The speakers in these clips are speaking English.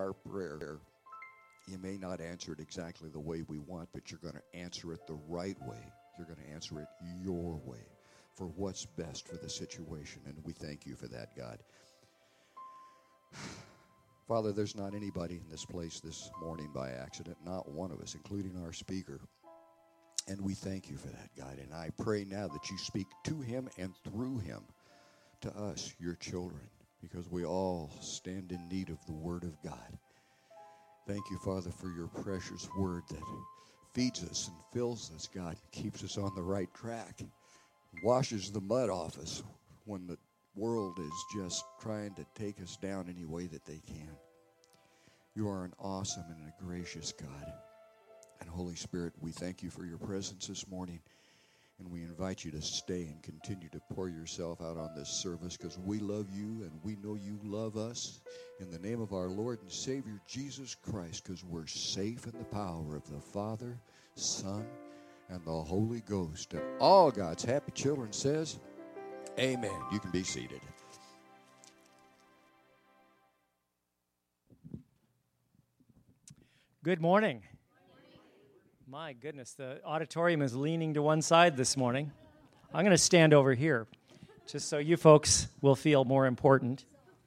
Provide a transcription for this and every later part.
our prayer. You may not answer it exactly the way we want, but you're going to answer it the right way. You're going to answer it your way for what's best for the situation, and we thank you for that, God. Father, there's not anybody in this place this morning by accident, not one of us, including our speaker. And we thank you for that, God. And I pray now that you speak to him and through him to us, your children, because we all stand in need of the Word of God. Thank you, Father, for your precious Word that feeds us and fills us, God, keeps us on the right track, washes the mud off us when the world is just trying to take us down any way that they can. You are an awesome and a gracious God. And Holy Spirit, we thank you for your presence this morning, and we invite you to stay and continue to pour yourself out on this service, because we love you and we know you love us. In the name of our Lord and Savior Jesus Christ, because we're safe in the power of the Father, Son, and the Holy Ghost. And all God's happy children says, amen. You can be seated. Good morning. My goodness, the auditorium is leaning to one side this morning. I'm going to stand over here, just so you folks will feel more important.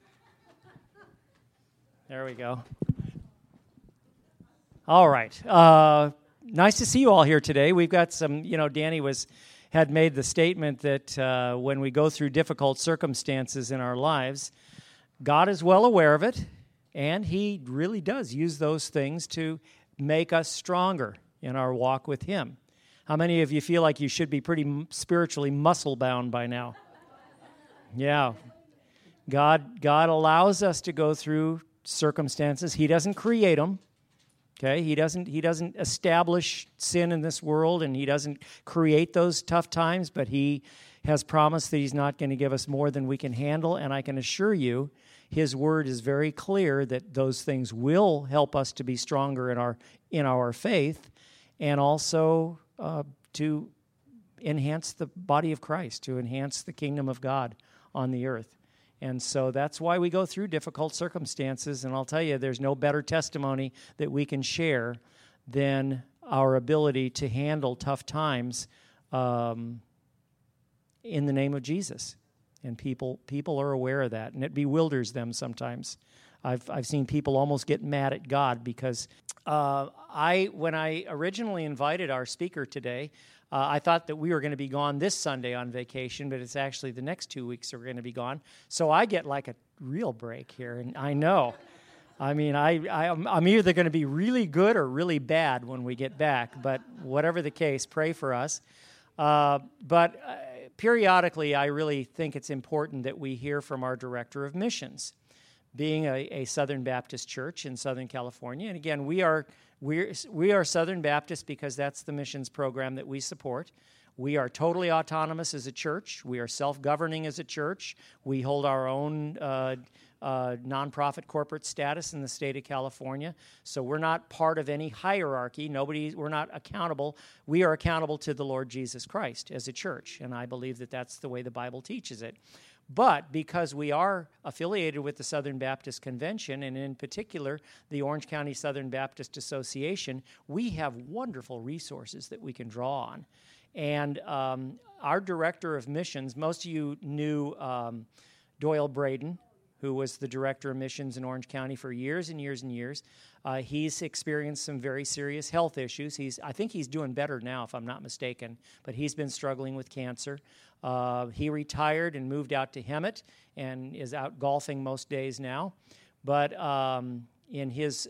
There we go. All right. Nice to see you all here today. We've got some, Danny had made the statement that when we go through difficult circumstances in our lives, God is well aware of it, and he really does use those things to make us stronger in our walk with him. How many of you feel like you should be pretty spiritually muscle-bound by now? Yeah. God allows us to go through circumstances. He doesn't create them. Okay? He doesn't establish sin in this world, and he doesn't create those tough times, but he has promised that he's not going to give us more than we can handle, and I can assure you his word is very clear that those things will help us to be stronger in our faith, and also to enhance the body of Christ, to enhance the kingdom of God on the earth. And so that's why we go through difficult circumstances, and I'll tell you, there's no better testimony that we can share than our ability to handle tough times in the name of Jesus. And people are aware of that, and it bewilders them sometimes. I've seen people almost get mad at God because when I originally invited our speaker today, I thought that we were going to be gone this Sunday on vacation, but it's actually the next 2 weeks that we're going to be gone. So I get like a real break here, and I know. I mean, I'm either going to be really good or really bad when we get back, but whatever the case, pray for us. But periodically, I really think it's important that we hear from our director of missions. Being a Southern Baptist church in Southern California, and again, we are Southern Baptist because that's the missions program that we support. We are totally autonomous as a church. We are self-governing as a church. We hold our own nonprofit corporate status in the state of California. So we're not part of any hierarchy. We're not accountable. We are accountable to the Lord Jesus Christ as a church, and I believe that that's the way the Bible teaches it. But because we are affiliated with the Southern Baptist Convention, and in particular the Orange County Southern Baptist Association, we have wonderful resources that we can draw on. And our director of missions, most of you knew Doyle Braden, who was the director of missions in Orange County for years and years and years. He's experienced some very serious health issues. I think he's doing better now, if I'm not mistaken, but he's been struggling with cancer. He retired and moved out to Hemet and is out golfing most days now. But in his,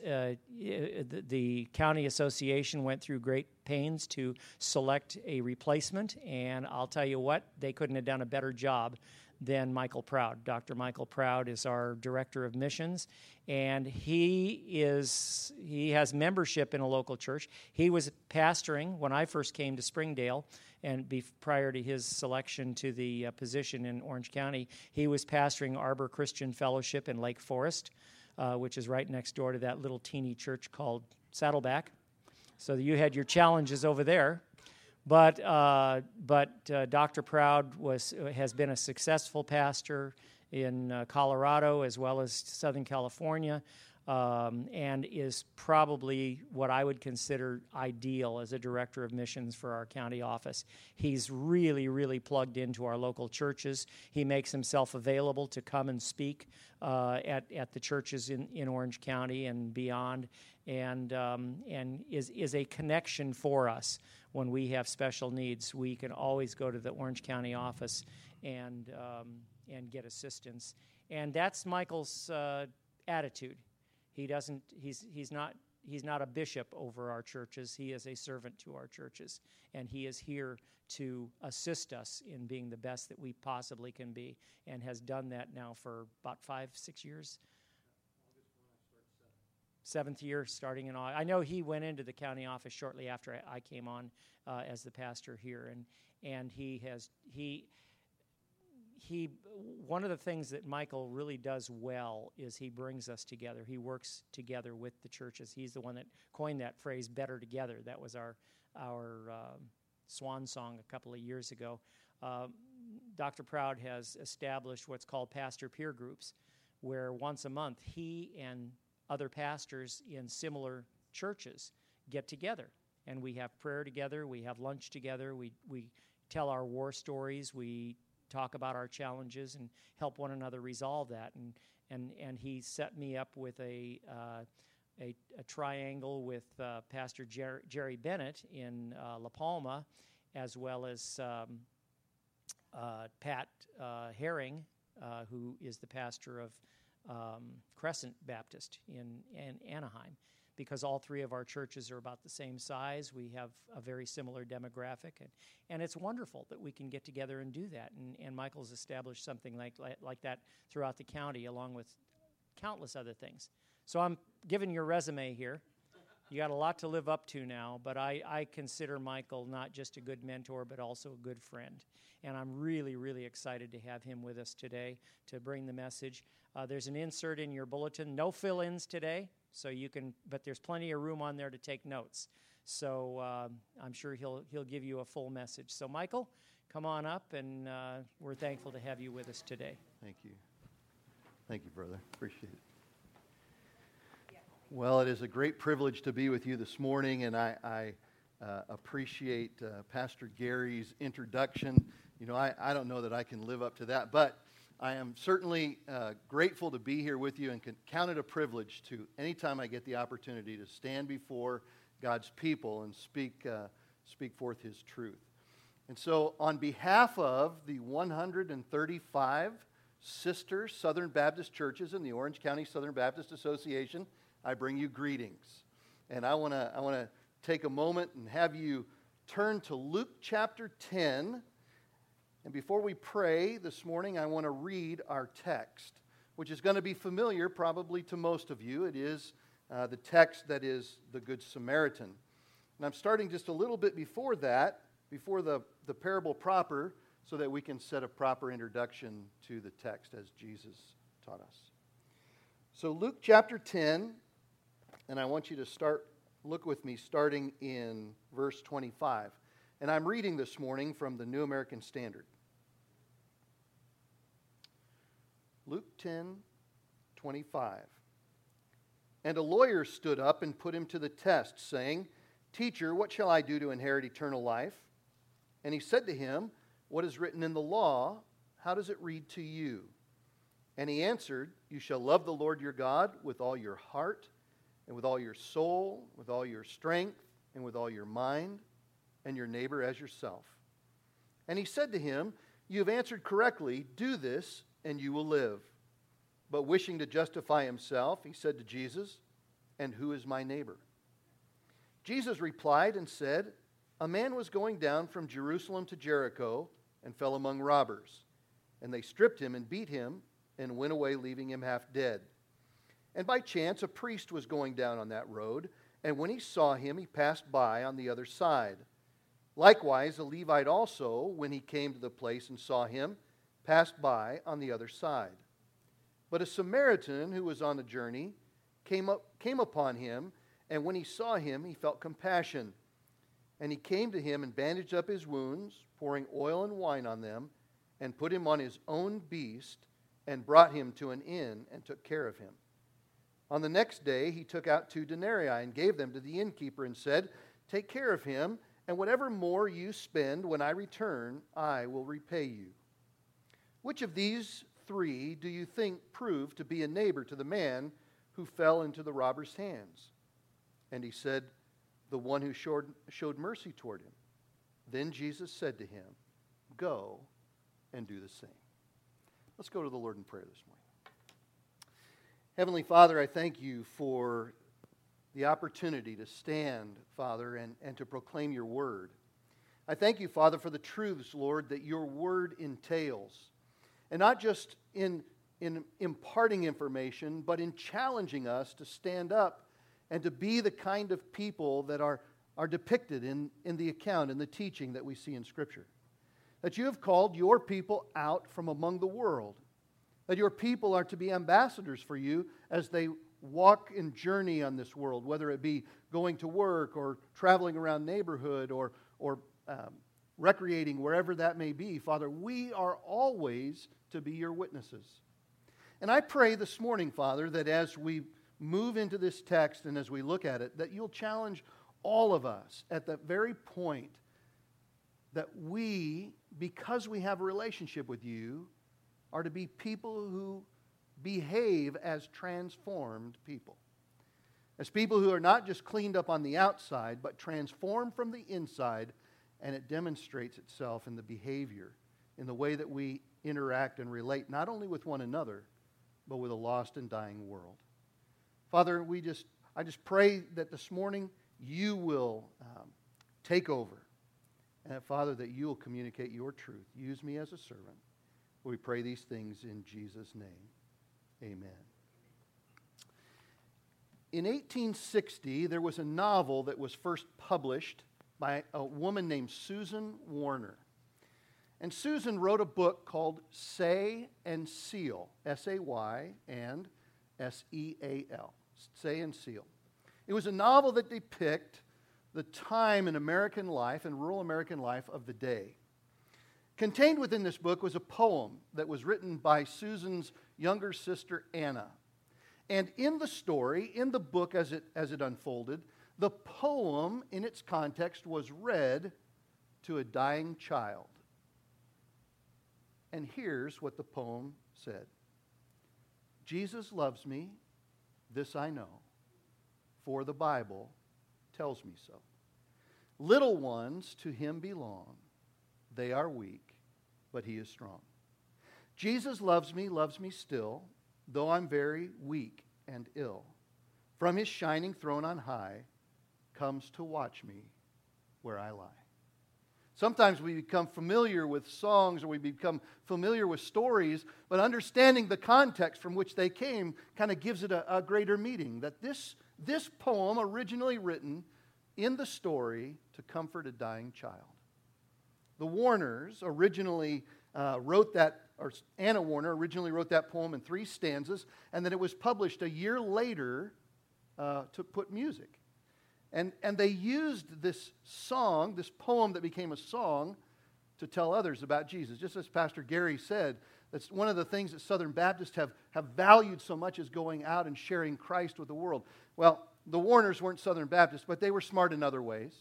the county association went through great pains to select a replacement, and I'll tell you what, they couldn't have done a better job than Michael Proud. Dr. Michael Proud is our director of missions, and he has membership in a local church. He was pastoring when I first came to Springdale, and prior to his selection to the position in Orange County, he was pastoring Arbor Christian Fellowship in Lake Forest, which is right next door to that little teeny church called Saddleback. So you had your challenges over there. But Dr. Proud has been a successful pastor in Colorado as well as Southern California. and is probably what I would consider ideal as a director of missions for our county office. He's really, really plugged into our local churches. He makes himself available to come and speak at the churches in Orange County and beyond, and is a connection for us. When we have special needs, we can always go to the Orange County office and get assistance. And that's Michael's attitude. He's not a bishop over our churches. He is a servant to our churches, and he is here to assist us in being the best that we possibly can be, and has done that now for about 5-6 years. 7th year, starting in August. I know he went into the county office shortly after I came on as the pastor here, and he one of the things that Michael really does well is he brings us together. He works together with the churches. He's the one that coined that phrase, "better together." That was our swan song a couple of years ago. Dr. Proud has established what's called pastor peer groups, where once a month he and other pastors in similar churches get together, and we have prayer together, we have lunch together, we tell our war stories, we talk about our challenges and help one another resolve that. And he set me up with a triangle with Pastor Jerry Bennett in La Palma, as well as Pat Herring, who is the pastor of Crescent Baptist in Anaheim. Because all three of our churches are about the same size, we have a very similar demographic, and it's wonderful that we can get together and do that. And Michael's established something like that throughout the county, along with countless other things. So I'm giving your resume here. You got a lot to live up to now, but I consider Michael not just a good mentor, but also a good friend. And I'm really, really excited to have him with us today to bring the message. There's an insert in your bulletin. No fill-ins today. So you can, but there's plenty of room on there to take notes. So I'm sure he'll give you a full message. So Michael, come on up, and we're thankful to have you with us today. Thank you. Thank you, brother. Appreciate it. Well, it is a great privilege to be with you this morning, and I appreciate Pastor Gary's introduction. You know, I don't know that I can live up to that, but I am certainly grateful to be here with you, and can count it a privilege to, anytime I get the opportunity, to stand before God's people and speak forth His truth. And so on behalf of the 135 sister Southern Baptist churches in the Orange County Southern Baptist Association, I bring you greetings. And I want to take a moment and have you turn to Luke chapter 10. And before we pray this morning, I want to read our text, which is going to be familiar probably to most of you. It is the text that is the Good Samaritan. And I'm starting just a little bit before that, before the parable proper, so that we can set a proper introduction to the text as Jesus taught us. So Luke chapter 10, and I want you to look with me starting in verse 25. And I'm reading this morning from the New American Standard. Luke 10:25. And a lawyer stood up and put him to the test, saying, "Teacher, what shall I do to inherit eternal life?" And he said to him, "What is written in the law? How does it read to you?" And he answered, "You shall love the Lord your God with all your heart, and with all your soul, with all your strength, and with all your mind, and your neighbor as yourself." And he said to him, "You have answered correctly. Do this, and you will live." But wishing to justify himself, he said to Jesus, "And who is my neighbor?" Jesus replied and said, "A man was going down from Jerusalem to Jericho and fell among robbers. And they stripped him and beat him and went away, leaving him half dead. And by chance a priest was going down on that road, and when he saw him, he passed by on the other side. Likewise, a Levite also, when he came to the place and saw him, passed by on the other side. But a Samaritan who was on the journey came upon him, and when he saw him, he felt compassion. And he came to him and bandaged up his wounds, pouring oil and wine on them, and put him on his own beast, and brought him to an inn and took care of him. On the next day, he took out 2 denarii and gave them to the innkeeper and said, "Take care of him, and whatever more you spend when I return, I will repay you." Which of these 3 do you think proved to be a neighbor to the man who fell into the robber's hands? And he said, "The one who showed mercy toward him." Then Jesus said to him, "Go and do the same." Let's go to the Lord in prayer this morning. Heavenly Father, I thank you for the opportunity to stand, Father, and to proclaim your word. I thank you, Father, for the truths, Lord, that your word entails. And not just in imparting information, but in challenging us to stand up and to be the kind of people that are depicted in the account, in the teaching that we see in Scripture. That you have called your people out from among the world. That your people are to be ambassadors for you as they walk and journey on this world, whether it be going to work or traveling around neighborhood or recreating wherever that may be. Father, we are always to be your witnesses. And I pray this morning, Father, that as we move into this text and as we look at it, that you'll challenge all of us at that very point that we, because we have a relationship with you, are to be people who behave as transformed people. As people who are not just cleaned up on the outside, but transformed from the inside, and it demonstrates itself in the behavior, in the way that we interact and relate, not only with one another, but with a lost and dying world. Father, I just pray that this morning you will take over. And Father, that you will communicate your truth. Use me as a servant. We pray these things in Jesus' name. Amen. In 1860, there was a novel that was first published by a woman named Susan Warner. And Susan wrote a book called Say and Seal, S-A-Y and S-E-A-L, Say and Seal. It was a novel that depicted the time in American life and rural American life of the day. Contained within this book was a poem that was written by Susan's younger sister, Anna. And in the story, in the book as it unfolded, the poem in its context was read to a dying child. And here's what the poem said. "Jesus loves me, this I know, for the Bible tells me so. Little ones to him belong. They are weak, but he is strong. Jesus loves me still, though I'm very weak and ill. From his shining throne on high, comes to watch me where I lie." Sometimes we become familiar with songs or we become familiar with stories, but understanding the context from which they came kind of gives it a greater meaning. That this poem originally written in the story to comfort a dying child. The Warners originally wrote that, or Anna Warner originally wrote that poem in 3 stanzas, and then it was published a year later to put music. And they used this song, this poem that became a song, to tell others about Jesus. Just as Pastor Gary said, that's one of the things that Southern Baptists have valued so much is going out and sharing Christ with the world. Well, the Warners weren't Southern Baptists, but they were smart in other ways.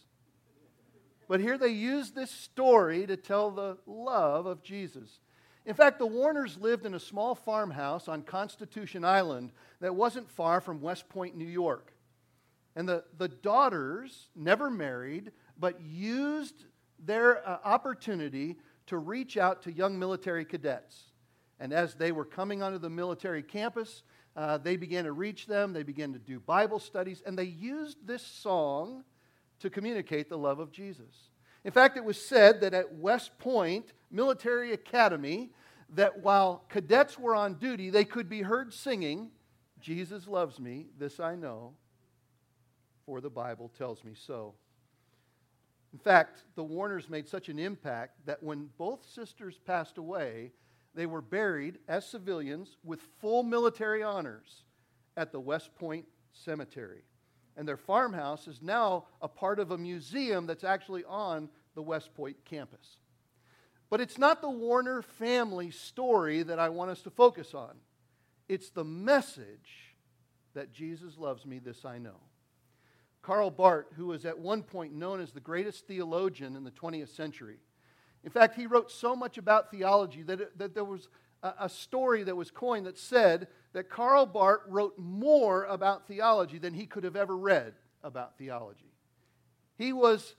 But here they used this story to tell the love of Jesus. In fact, the Warners lived in a small farmhouse on Constitution Island that wasn't far from West Point, New York. And the daughters never married, but used their opportunity to reach out to young military cadets. And as they were coming onto the military campus, they began to reach them. They began to do Bible studies. And they used this song to communicate the love of Jesus. In fact, it was said that at West Point Military Academy, that while cadets were on duty, they could be heard singing, "Jesus loves me, this I know, for the Bible tells me so." In fact, the Warners made such an impact that when both sisters passed away, they were buried as civilians with full military honors at the West Point Cemetery. And their farmhouse is now a part of a museum that's actually on the West Point campus. But it's not the Warner family story that I want us to focus on. It's the message that Jesus loves me, this I know. Karl Barth, who was at one point known as the greatest theologian in the 20th century. In fact, he wrote so much about theology that there was a story that was coined that said that Karl Barth wrote more about theology than he could have ever read about theology. He was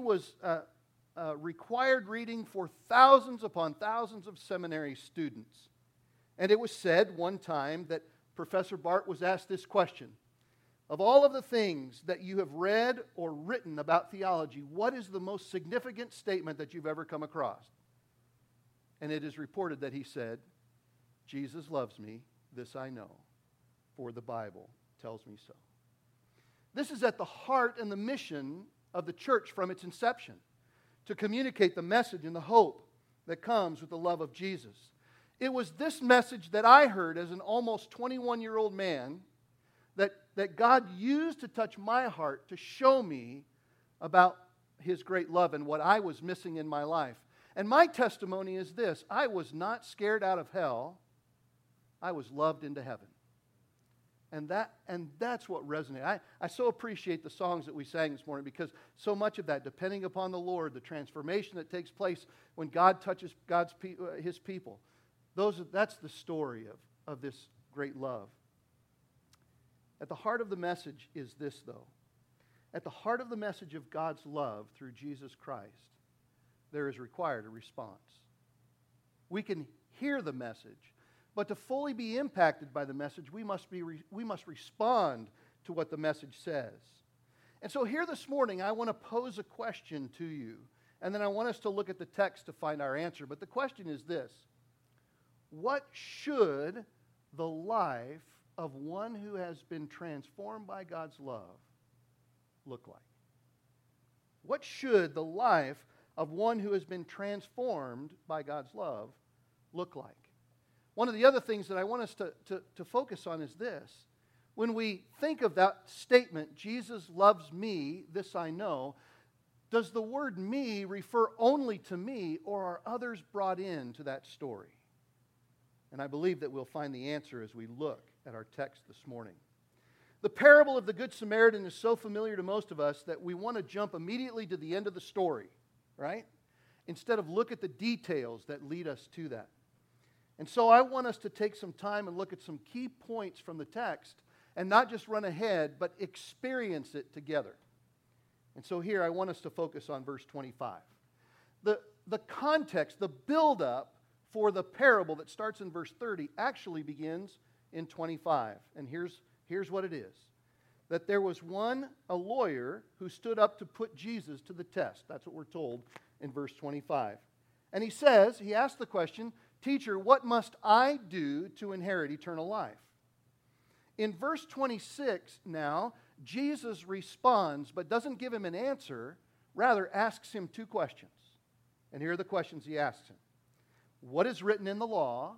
required reading for thousands upon thousands of seminary students. And it was said one time that Professor Barth was asked this question: of all of the things that you have read or written about theology, what is the most significant statement that you've ever come across? And it is reported that he said, Jesus loves me, this I know, for the Bible tells me so. This is at the heart and the mission of the church from its inception, to communicate the message and the hope that comes with the love of Jesus. It was this message that I heard as an almost 21-year-old man that God used to touch my heart to show me about His great love and what I was missing in my life. And my testimony is this: I was not scared out of hell. I was loved into heaven. And that's what resonated. I so appreciate the songs that we sang this morning, because so much of that, depending upon the Lord, the transformation that takes place when God touches His people, that's the story of this great love. At the heart of the message is this, though. At the heart of the message of God's love through Jesus Christ, there is required a response. We can hear the message, but to fully be impacted by the message, we must respond to what the message says. And so here this morning, I want to pose a question to you, and then I want us to look at the text to find our answer. But the question is this: what should the life of one who has been transformed by God's love look like? What should the life of one who has been transformed by God's love look like? One of the other things that I want us to focus on is this. When we think of that statement, Jesus loves me, this I know, does the word me refer only to me, or are others brought into that story? And I believe that we'll find the answer as we look at our text this morning. The parable of the Good Samaritan is so familiar to most of us that we want to jump immediately to the end of the story, right? Instead of look at the details that lead us to that. And so I want us to take some time and look at some key points from the text, and not just run ahead, but experience it together. And so here I want us to focus on verse 25. The context, the build-up for the parable that starts in verse 30 actually begins in 25. And here's what it is. That there was a lawyer, who stood up to put Jesus to the test. That's what we're told in verse 25. And he asked the question, "Teacher, what must I do to inherit eternal life?" In verse 26 now, Jesus responds, but doesn't give him an answer, rather asks him two questions. And here are the questions he asks him. What is written in the law?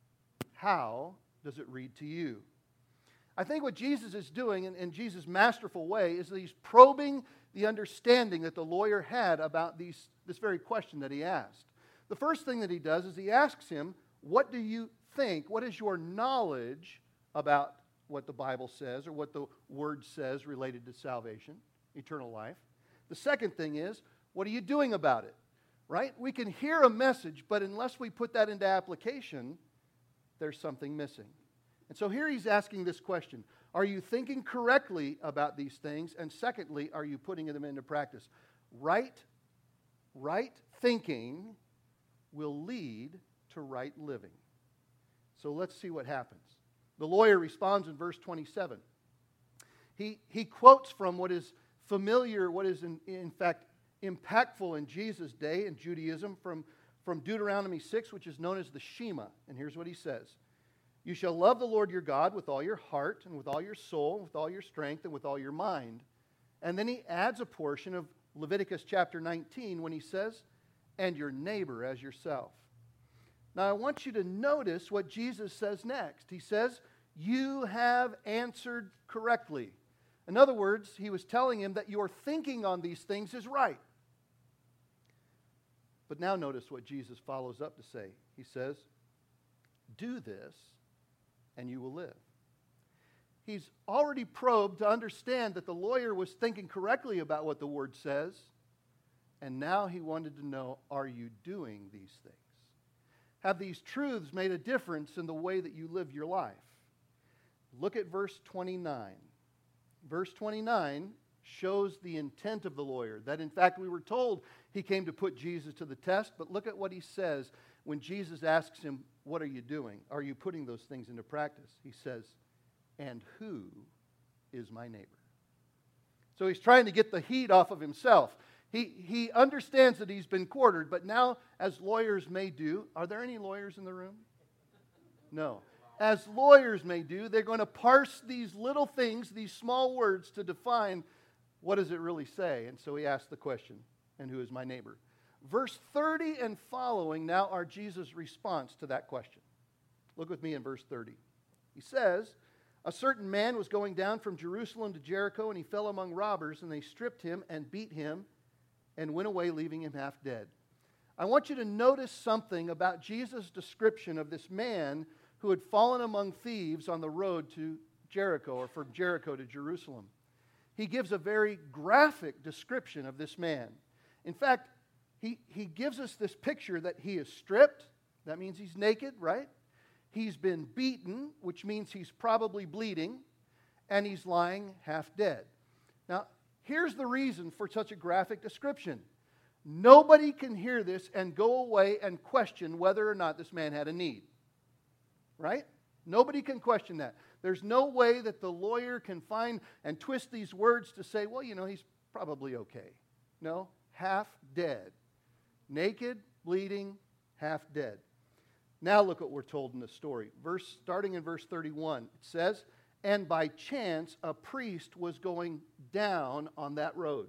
How does it read to you? I think what Jesus is doing in Jesus' masterful way is that he's probing the understanding that the lawyer had about this very question that he asked. The first thing that he does is he asks him, what do you think? What is your knowledge about what the Bible says or what the Word says related to salvation, eternal life? The second thing is, what are you doing about it? Right? We can hear a message, but unless we put that into application, there's something missing. And so here he's asking this question. Are you thinking correctly about these things? And secondly, are you putting them into practice? Right thinking will lead to right living. So let's see what happens. The lawyer responds in verse 27. He quotes from what is familiar, what is in fact impactful in Jesus' day in Judaism, from Deuteronomy 6, which is known as the Shema. And here's what he says. You shall love the Lord your God with all your heart and with all your soul and with all your strength and with all your mind. And then he adds a portion of Leviticus chapter 19 when he says, and your neighbor as yourself. Now I want you to notice what Jesus says next. He says, you have answered correctly. In other words, he was telling him that your thinking on these things is right. But now notice what Jesus follows up to say. He says, do this and you will live. He's already probed to understand that the lawyer was thinking correctly about what the Word says. And now he wanted to know, are you doing these things? Have these truths made a difference in the way that you live your life? Look at verse 29. Verse 29 shows the intent of the lawyer. That in fact we were told he came to put Jesus to the test. But look at what he says when Jesus asks him, what are you doing? Are you putting those things into practice? He says, and who is my neighbor? So he's trying to get the heat off of himself. He understands that he's been quartered, but now, as lawyers may do, are there any lawyers in the room? No. As lawyers may do, they're going to parse these little things, these small words, to define what does it really say. And so he asks the question, and who is my neighbor? Verse 30 and following now are Jesus' response to that question. Look with me in verse 30. He says, a certain man was going down from Jerusalem to Jericho, and he fell among robbers, and they stripped him and beat him and went away, leaving him half dead. I want you to notice something about Jesus' description of this man who had fallen among thieves on the road to Jericho, or from Jericho to Jerusalem. He gives a very graphic description of this man. In fact, he gives us this picture that he is stripped. That means he's naked, right? He's been beaten, which means he's probably bleeding, and he's lying half dead. Now, here's the reason for such a graphic description. Nobody can hear this and go away and question whether or not this man had a need. Right? Nobody can question that. There's no way that the lawyer can find and twist these words to say, well, he's probably okay. No, half dead. Naked, bleeding, half dead. Now look what we're told in the story. Starting in verse 31, it says, and by chance a priest was going down on that road.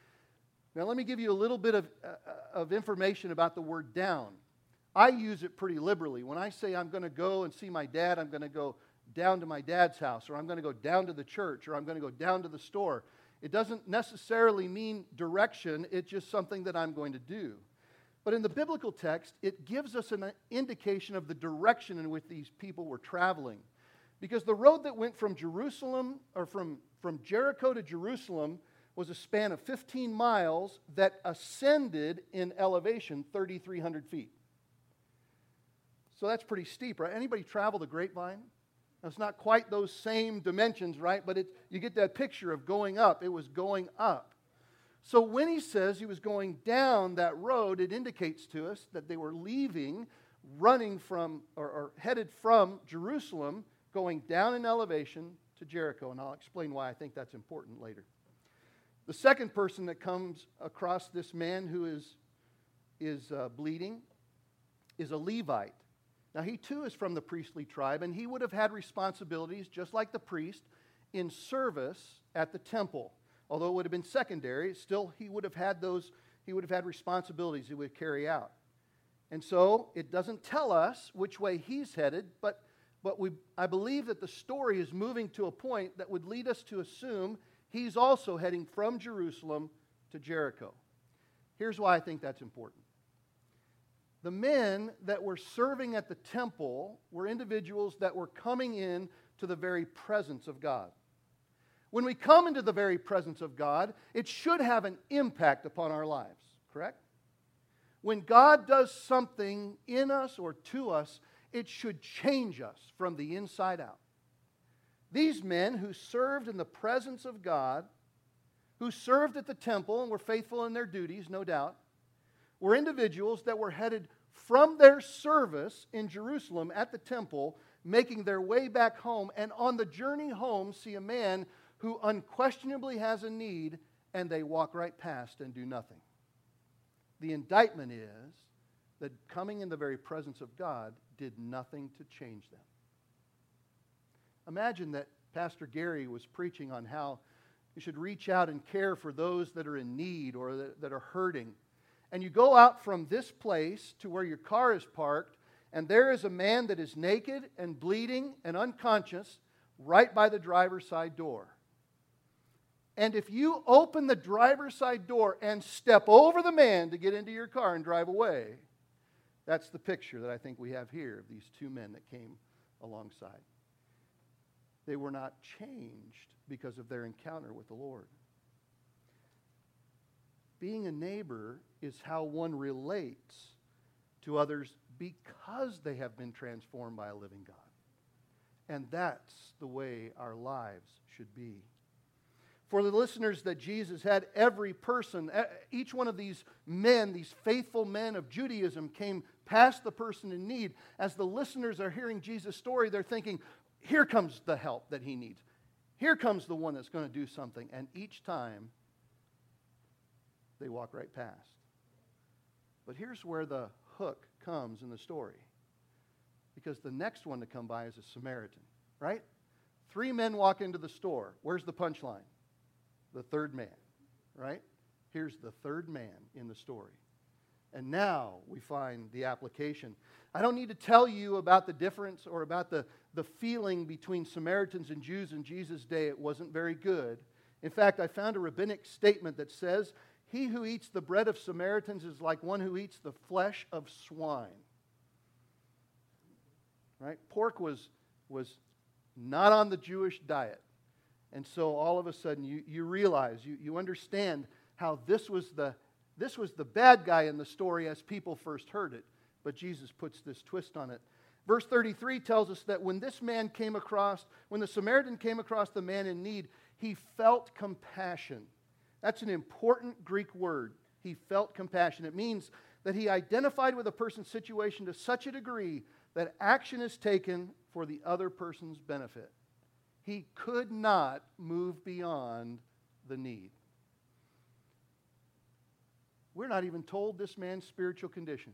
Now let me give you a little bit of information about the word down. I use it pretty liberally. When I say I'm going to go and see my dad, I'm going to go down to my dad's house, or I'm going to go down to the church, or I'm going to go down to the store. It doesn't necessarily mean direction. It's just something that I'm going to do. But in the biblical text, it gives us an indication of the direction in which these people were traveling. Because the road that went from Jerusalem, or from Jericho to Jerusalem, was a span of 15 miles that ascended in elevation 3,300 feet. So that's pretty steep, right? Anybody travel the Grapevine? Now, it's not quite those same dimensions, right? But you get that picture of going up. It was going up. So when he says he was going down that road, it indicates to us that they were leaving, running from, or headed from Jerusalem, going down in elevation to Jericho. And I'll explain why I think that's important later. The second person that comes across this man who is bleeding is a Levite. Now, he too is from the priestly tribe, and he would have had responsibilities, just like the priest, in service at the temple. Although it would have been secondary, still he would have had responsibilities he would carry out. And so it doesn't tell us which way he's headed, but I believe that the story is moving to a point that would lead us to assume he's also heading from Jerusalem to Jericho. Here's why I think that's important. The men that were serving at the temple were individuals that were coming in to the very presence of God. When we come into the very presence of God, it should have an impact upon our lives, correct? When God does something in us or to us, it should change us from the inside out. These men who served in the presence of God, who served at the temple and were faithful in their duties, no doubt, were individuals that were headed from their service in Jerusalem at the temple, making their way back home, and on the journey home see a man who unquestionably has a need, and they walk right past and do nothing. The indictment is that coming in the very presence of God did nothing to change them. Imagine that Pastor Gary was preaching on how you should reach out and care for those that are in need or that are hurting. And you go out from this place to where your car is parked, and there is a man that is naked and bleeding and unconscious right by the driver's side door. And if you open the driver's side door and step over the man to get into your car and drive away, that's the picture that I think we have here of these two men that came alongside. They were not changed because of their encounter with the Lord. Being a neighbor is how one relates to others because they have been transformed by a living God. And that's the way our lives should be. For the listeners that Jesus had, every person, each one of these men, these faithful men of Judaism, came past the person in need. As the listeners are hearing Jesus' story, they're thinking, here comes the help that he needs. Here comes the one that's going to do something. And each time, they walk right past. But here's where the hook comes in the story. Because the next one to come by is a Samaritan, right? 3 men walk into the store. Where's the punchline? The third man, right? Here's the third man in the story. And now we find the application. I don't need to tell you about the difference or about the feeling between Samaritans and Jews in Jesus' day. It wasn't very good. In fact, I found a rabbinic statement that says, he who eats the bread of Samaritans is like one who eats the flesh of swine. Right? Pork was not on the Jewish diet. And so all of a sudden you realize, you understand how this was the bad guy in the story as people first heard it. But Jesus puts this twist on it. Verse 33 tells us that when the Samaritan came across the man in need, he felt compassion. That's an important Greek word. He felt compassion. It means that he identified with a person's situation to such a degree that action is taken for the other person's benefit. He could not move beyond the need. We're not even told this man's spiritual condition.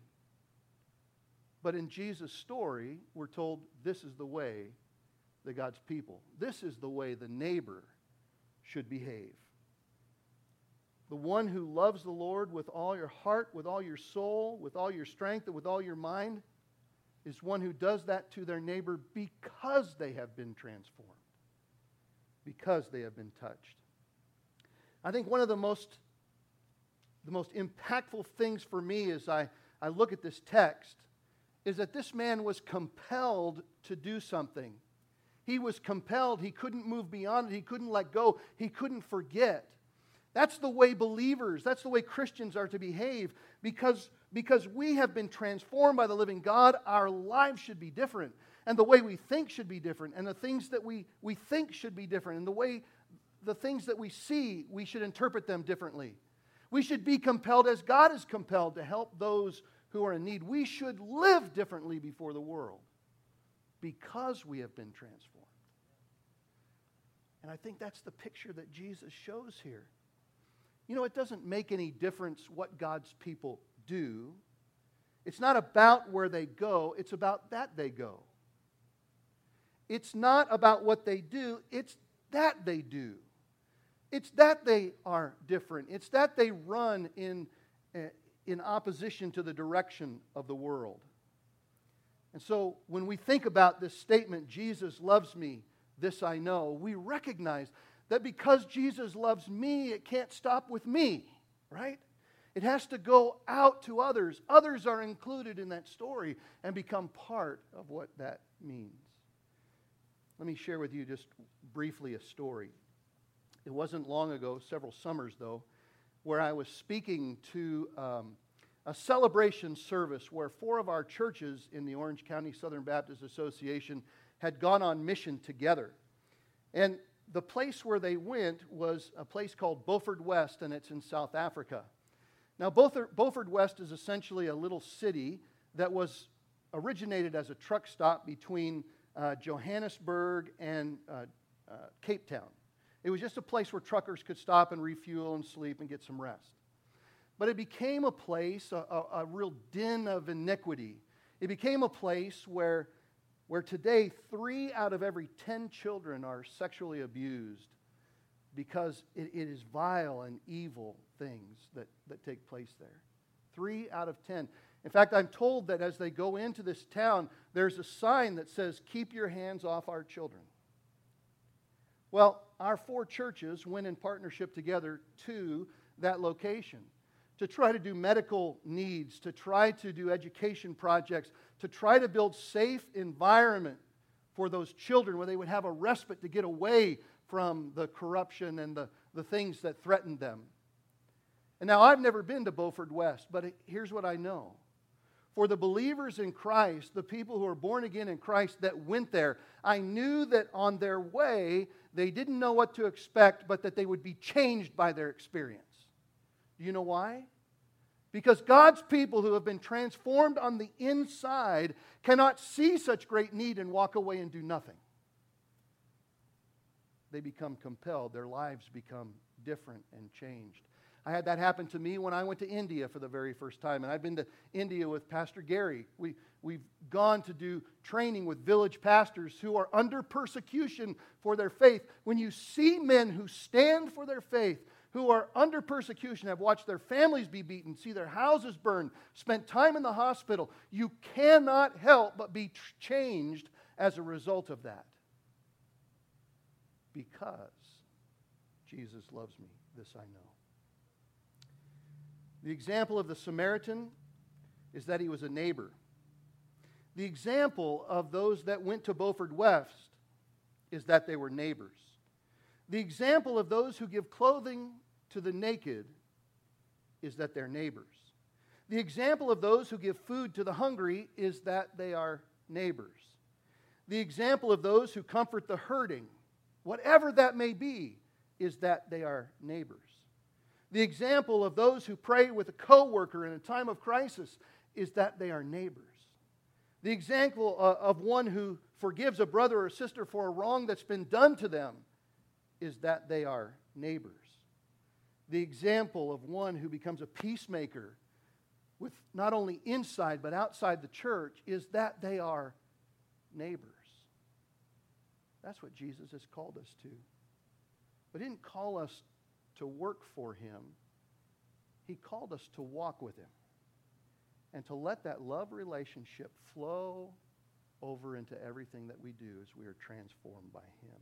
But in Jesus' story, we're told this is the way that God's people, this is the way the neighbor should behave. The one who loves the Lord with all your heart, with all your soul, with all your strength, and with all your mind is one who does that to their neighbor because they have been transformed, because they have been touched. I think one of the most impactful things for me as I look at this text is that this man was compelled to do something. He was compelled. He couldn't move beyond it. He couldn't let go. He couldn't forget. That's the way believers, that's the way Christians are to behave. Because we have been transformed by the living God, our lives should be different. And the way we think should be different. And the things that we think should be different. And the things that we see, we should interpret them differently. We should be compelled as God is compelled to help those who are in need. We should live differently before the world because we have been transformed. And I think that's the picture that Jesus shows here. You know, it doesn't make any difference what God's people do. It's not about where they go, it's about that they go. It's not about what they do, it's that they do. It's that they are different. It's that they run in opposition to the direction of the world. And so when we think about this statement, Jesus loves me, this I know, we recognize that because Jesus loves me, it can't stop with me, right? It has to go out to others. Others are included in that story and become part of what that means. Let me share with you just briefly a story. It wasn't long ago, several summers though, where I was speaking to a celebration service where 4 of our churches in the Orange County Southern Baptist Association had gone on mission together. And the place where they went was a place called Beaufort West, and it's in South Africa. Now, Beaufort West is essentially a little city that was originated as a truck stop between Johannesburg and Cape Town. It was just a place where truckers could stop and refuel and sleep and get some rest. But it became a place, a real den of iniquity. It became a place where today 3 out of every 10 children are sexually abused because it is vile and evil things that take place there. 3 out of 10. In fact, I'm told that as they go into this town, there's a sign that says, "Keep your hands off our children." Well, our 4 churches went in partnership together to that location to try to do medical needs, to try to do education projects, to try to build safe environment for those children, where they would have a respite to get away from the corruption and the things that threatened them. And now I've never been to Beaufort West, but here's what I know. For the believers in Christ, the people who are born again in Christ that went there, I knew that on their way, they didn't know what to expect, but that they would be changed by their experience. Do you know why? Because God's people who have been transformed on the inside cannot see such great need and walk away and do nothing. They become compelled. Their lives become different and changed. I had that happen to me when I went to India for the very first time. And I've been to India with Pastor Gary. We've gone to do training with village pastors who are under persecution for their faith. When you see men who stand for their faith, who are under persecution, have watched their families be beaten, see their houses burned, spent time in the hospital, you cannot help but be changed as a result of that. Because Jesus loves me, this I know. The example of the Samaritan is that he was a neighbor. The example of those that went to Beaufort West is that they were neighbors. The example of those who give clothing to the naked is that they're neighbors. The example of those who give food to the hungry is that they are neighbors. The example of those who comfort the hurting, whatever that may be, is that they are neighbors. The example of those who pray with a coworker in a time of crisis is that they are neighbors. The example of one who forgives a brother or sister for a wrong that's been done to them is that they are neighbors. The example of one who becomes a peacemaker with not only inside but outside the church is that they are neighbors. That's what Jesus has called us to. But He didn't call us to work for Him. He called us to walk with Him and to let that love relationship flow over into everything that we do as we are transformed by Him.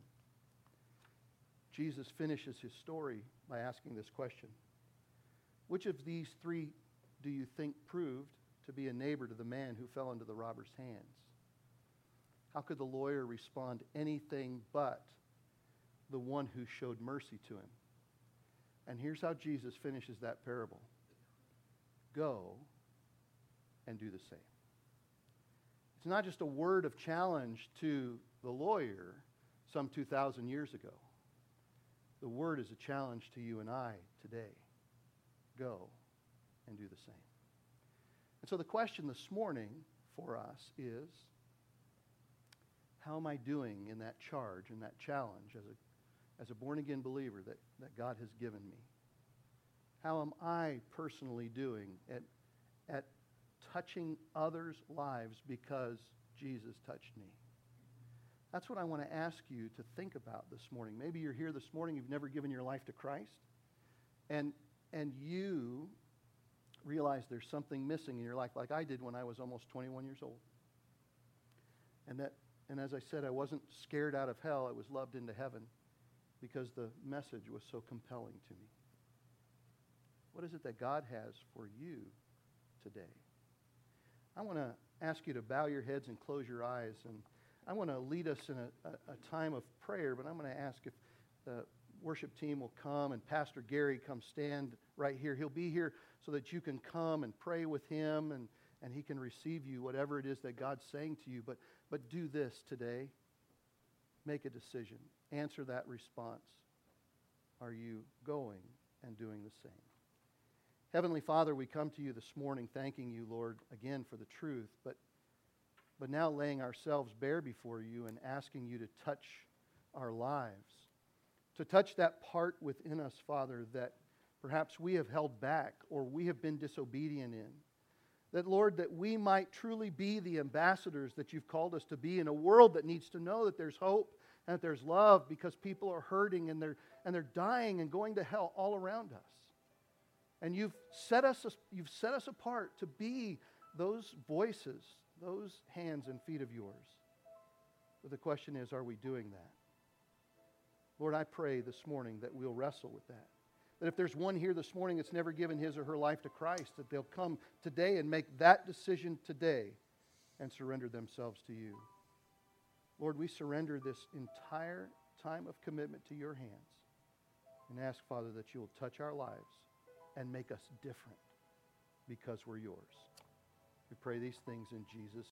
Jesus finishes His story by asking this question: which of these three do you think proved to be a neighbor to the man who fell into the robber's hands? How could the lawyer respond anything but the one who showed mercy to him? And here's how Jesus finishes that parable. Go and do the same. It's not just a word of challenge to the lawyer some 2,000 years ago. The word is a challenge to you and I today. Go and do the same. And so the question this morning for us is, how am I doing in that charge and that challenge as a born-again believer that God has given me? How am I personally doing at touching others' lives because Jesus touched me? That's what I want to ask you to think about this morning. Maybe you're here this morning, you've never given your life to Christ, and you realize there's something missing in your life, like I did when I was almost 21 years old. And as I said, I wasn't scared out of hell, I was loved into heaven because the message was so compelling to me. What is it that God has for you today? I want to ask you to bow your heads and close your eyes, and I want to lead us in a time of prayer, but I'm going to ask if the worship team will come and Pastor Gary come stand right here. He'll be here so that you can come and pray with him, and he can receive you, whatever it is that God's saying to you. But do this today. Make a decision. Answer that response. Are you going and doing the same? Heavenly Father, we come to you this morning thanking you, Lord, again for the truth, but now laying ourselves bare before you and asking you to touch our lives, to touch that part within us, Father, that perhaps we have held back or we have been disobedient in. That, Lord, that we might truly be the ambassadors that you've called us to be in a world that needs to know that there's hope and that there's love, because people are hurting and they're dying and going to hell all around us. And you've set us apart to be those voices, those hands and feet of yours. But the question is, are we doing that? Lord, I pray this morning that we'll wrestle with that. That if there's one here this morning that's never given his or her life to Christ, that they'll come today and make that decision today and surrender themselves to you. Lord, we surrender this entire time of commitment to your hands and ask, Father, that you will touch our lives and make us different because we're yours. We pray these things in Jesus'